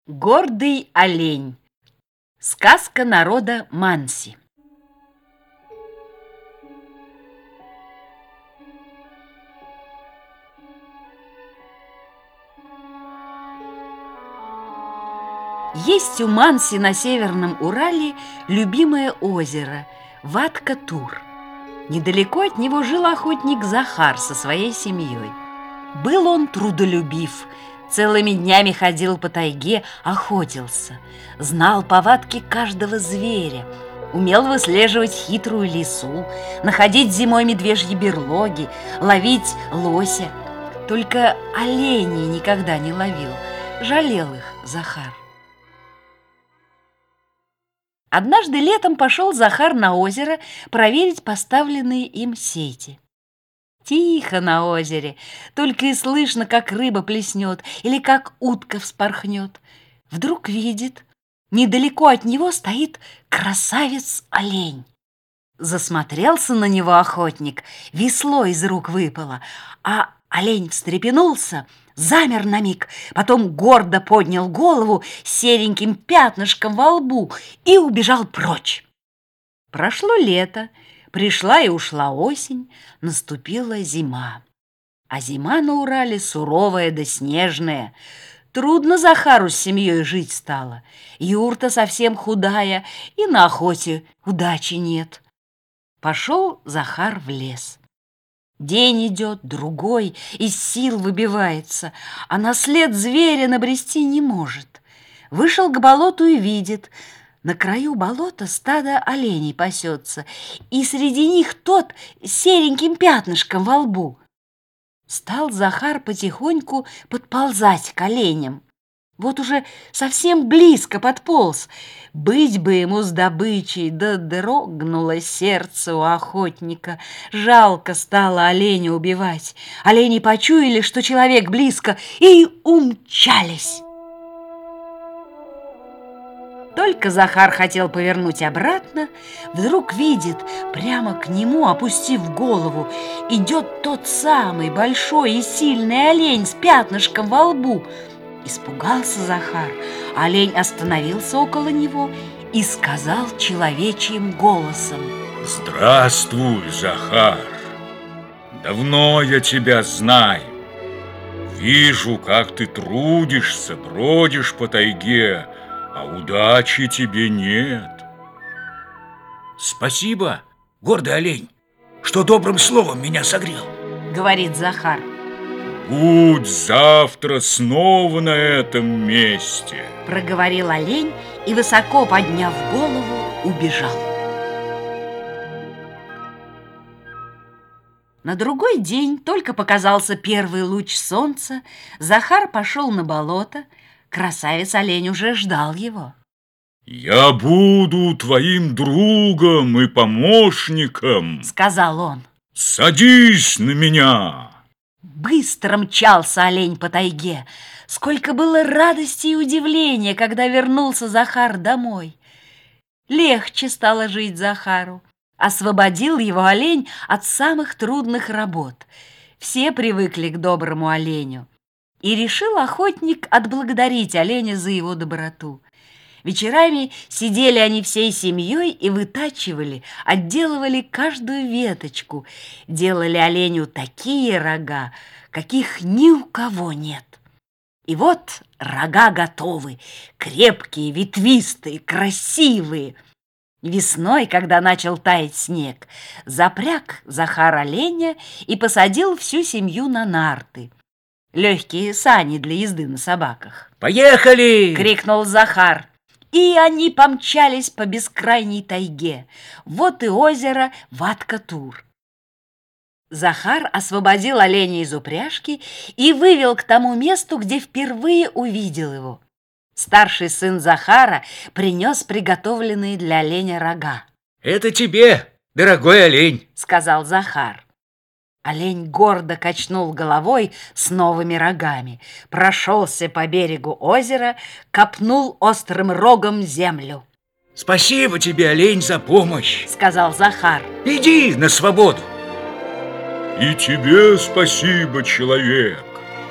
Гордый олень. Сказка народа Манси. Есть у Манси на Северном Урале любимое озеро Ваткатур. Недалеко от него жил охотник Захар со своей семьей. Был он трудолюбив, целыми днями ходил по тайге, охотился, знал повадки каждого зверя, умел выслеживать хитрую лису, находить зимой медвежьи берлоги, ловить лося. Только оленей никогда не ловил, жалел их Захар. Однажды летом пошел Захар на озеро проверить поставленные им сети. Тихо на озере, только и слышно, как рыба плеснет или как утка вспорхнет. Вдруг видит, недалеко от него стоит красавец-олень. Засмотрелся на него охотник, весло из рук выпало, а олень встрепенулся, замер на миг, потом гордо поднял голову с сереньким пятнышком во лбу и убежал прочь. Прошло лето, пришла и ушла осень, наступила зима. А зима на Урале суровая да снежная. Трудно Захару с семьей жить стало. Юрта совсем худая, и на охоте удачи нет. Пошел Захар в лес. День идет, другой, из сил выбивается, а на след зверя набрести не может. Вышел к болоту и видит, на краю болота стадо оленей пасется, и среди них тот с сереньким пятнышком во лбу. Стал Захар потихоньку подползать к оленям. Вот уже совсем близко подполз. Быть бы ему с добычей, да дрогнуло сердце у охотника. Жалко стало оленя убивать. Олени почуяли, что человек близко, и умчались. Только Захар хотел повернуть обратно, вдруг видит, прямо к нему, опустив голову, идет тот самый большой и сильный олень с пятнышком во лбу. Испугался Захар, олень остановился около него и сказал человечьим голосом: «Здравствуй, Захар! Давно я тебя знаю. Вижу, как ты трудишься, бродишь по тайге, а удачи тебе нет». «Спасибо, гордый олень, что добрым словом меня согрел», — говорит Захар. «Будь завтра снова на этом месте», — проговорил олень и, высоко подняв голову, убежал. На другой день только показался первый луч солнца, Захар пошел на болото, красавец-олень уже ждал его. «Я буду твоим другом и помощником», — сказал он. «Садись на меня». Быстро мчался олень по тайге. Сколько было радости и удивления, когда вернулся Захар домой. Легче стало жить Захару. Освободил его олень от самых трудных работ. Все привыкли к доброму оленю. И решил охотник отблагодарить оленя за его доброту. Вечерами сидели они всей семьей и вытачивали, отделывали каждую веточку, делали оленю такие рога, каких ни у кого нет. И вот рога готовы, крепкие, ветвистые, красивые. Весной, когда начал таять снег, запряг Захар оленя и посадил всю семью на нарты. Легкие сани для езды на собаках. «Поехали!» — крикнул Захар. И они помчались по бескрайней тайге. Вот и озеро Ваткатур. Захар освободил оленя из упряжки и вывел к тому месту, где впервые увидел его. Старший сын Захара принес приготовленные для оленя рога. «Это тебе, дорогой олень», — сказал Захар. Олень гордо качнул головой с новыми рогами, прошелся по берегу озера, копнул острым рогом землю. «Спасибо тебе, олень, за помощь», — сказал Захар. «Иди на свободу». «И тебе спасибо, человек.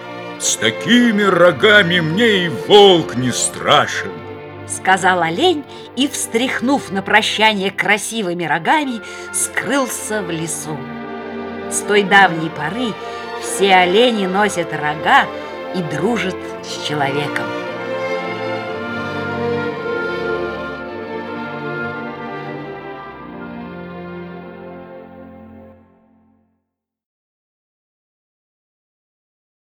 С такими рогами мне и волк не страшен. Сказал олень и, встряхнув на прощание красивыми рогами, скрылся в лесу. С той давней поры все олени носят рога и дружат с человеком.